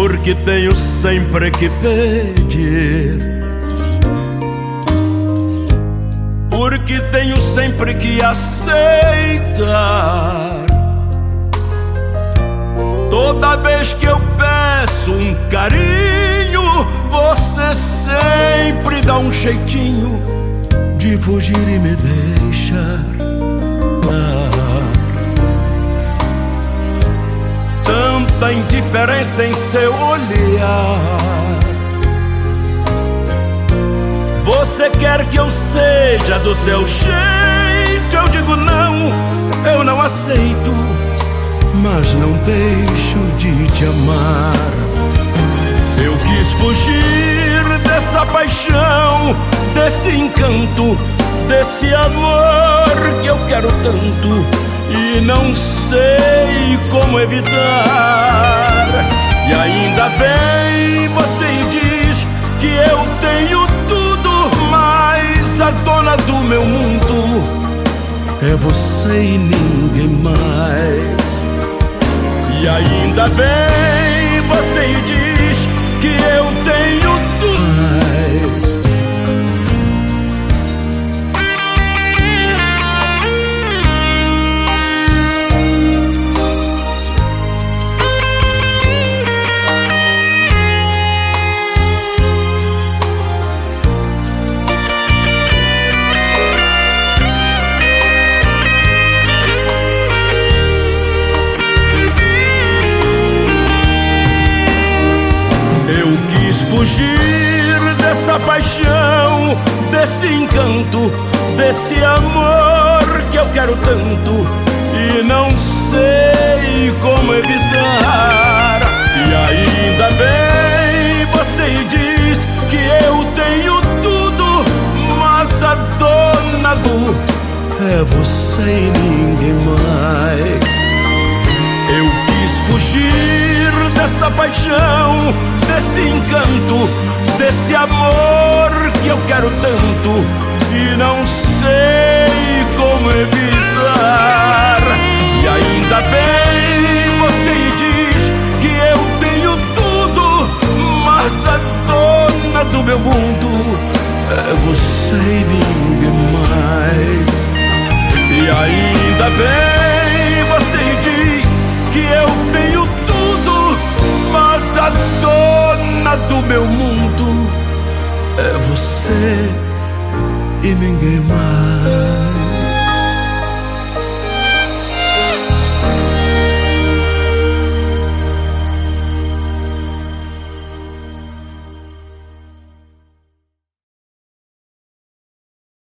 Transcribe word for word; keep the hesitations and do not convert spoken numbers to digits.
porque tenho sempre que pedir, porque tenho sempre que aceitar. Toda vez que eu peço um carinho, você sempre dá um jeitinho de fugir e me deixar. Tanta indiferença em seu olhar. Você quer que eu seja do seu jeito, eu digo não, eu não aceito, mas não deixo de te amar. Eu quis fugir dessa paixão, desse encanto, desse amor que eu quero tanto e não sei como evitar. E ainda vem você e diz que eu tenho tudo, mas a dona do meu mundo é você e ninguém mais. E ainda vem você e diz que eu tenho tudo mais. Fugir dessa paixão, desse encanto, desse amor que eu quero tanto e não sei como evitar. E ainda vem você e diz que eu tenho tudo, mas a dona do é você e ninguém mais. Eu quis fugir dessa paixão, desse encanto, desse amor que eu quero tanto e não sei como evitar. E ainda vem você e diz que eu tenho tudo, mas a dona do meu mundo é você e ninguém mais. E ainda vem você e diz que eu tenho tudo, mas a dona do meu mundo é você e ninguém mais.